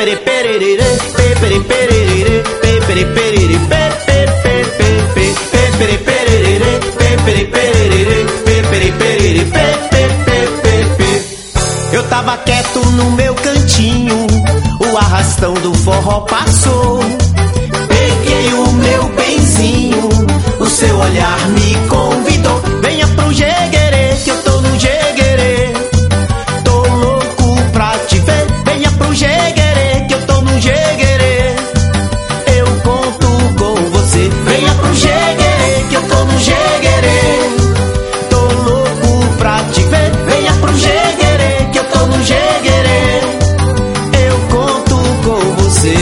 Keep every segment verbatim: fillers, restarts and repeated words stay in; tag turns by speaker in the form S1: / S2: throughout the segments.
S1: pepere perere, pepere perere, pepere perere, pepere perere, pepere perere, pepere perere, pepere perere, pepere. Eu tava quieto no meu cantinho, o arrastão do forró passou. Peguei o meu benzinho, o seu olhar me convidou. Venha pro jeguerê, que eu tô no jeguerê. Tô louco pra te ver. Venha pro jeguerê, que eu tô no jeguerê. Eu conto com você. Venha pro jeguerê, que eu tô no jeguerê. Tô louco pra te ver. Venha pro jeguerê, que eu tô no jeguerê. Eu conto com você.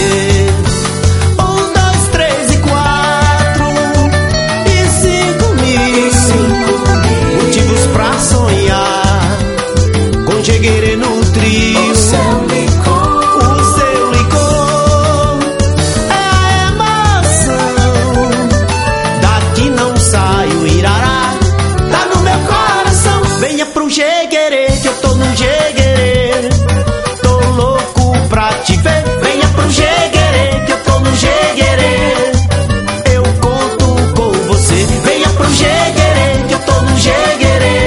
S1: Jeguerê no trio, o seu licor, o seu licor é a emoção. Daqui não saio, irará, tá no meu coração. Venha pro jeguerê, que eu tô no jeguerê. Tô louco pra te ver. Venha pro jeguerê, que eu tô no jeguerê. Eu conto com você. Venha pro jeguerê, que eu tô no jeguerê.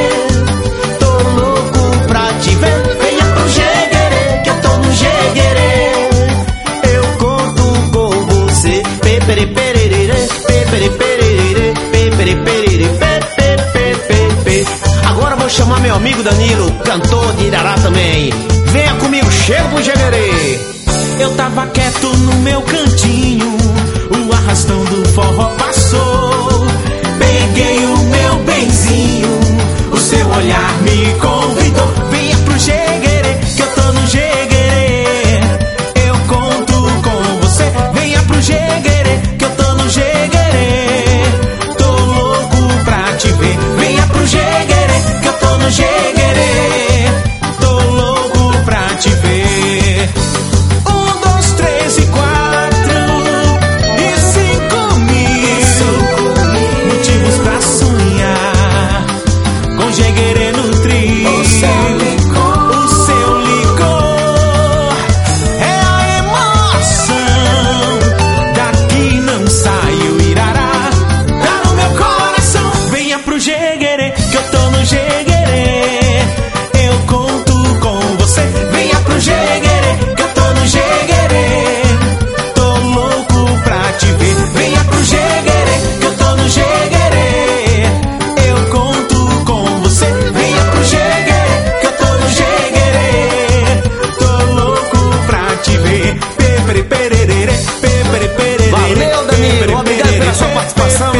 S1: Pepere perere, pepere perere, pepere perere, pepe, pepe. Agora vou chamar meu amigo Danilo, cantor de Irará também. Venha comigo, chega pro jeguerê. Eu tava quieto no meu cantinho, o arrastão do forró passou. Peguei o meu benzinho, o seu olhar me convidou. Venha pro jeguerê, que eu tô no jeguerê. Eu conto com você. Venha pro jeguerê, que eu tô no jeguerê. Tô louco pra te ver. Venha pro jeguerê, que eu tô no jeguerê. Tô louco pra te ver. Um, dois, três e quatro e cinco mil motivos pra sonhar com jeguerê no trio. O seu licor, o seu licor é a emoção. Daqui não saio, irará, tá no meu coração. Venha pro jeguerê, que eu tô no jeguerê. Eu conto com você. Venha pro jeguerê, que eu tô no jeguerê. Tô louco pra te ver. Venha pro jeguerê, que eu tô no jeguerê. Eu conto com você. Venha pro jeguerê, que eu tô no jeguerê. Tô louco pra te ver. Pepere perere, pepere perere. Valeu, Danilo, obrigado pela sua participação.